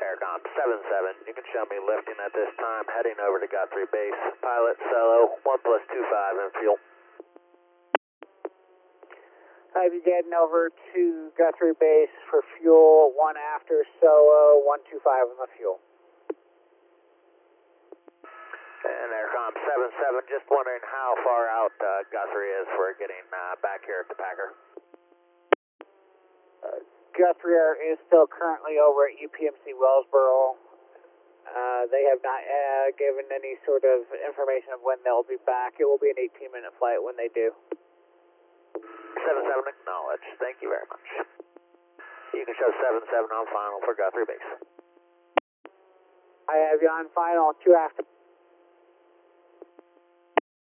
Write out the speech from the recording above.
Aircom 77, you can show me lifting at this time, heading over to Guthrie Base. Pilot Solo, 1 plus 25 and fuel. I'll be getting over to Guthrie Base for fuel, 1 after Solo, 125 on the fuel. And Aircom 77, just wondering how far out Guthrie is for getting back here at the Packer. Guthrie Air is still currently over at UPMC Wellsboro. They have not given any sort of information of when they'll be back. It will be an 18-minute flight when they do. 77 acknowledged. Thank you very much. You can show 77 on final for Guthrie Base. I have you on final, 2 after.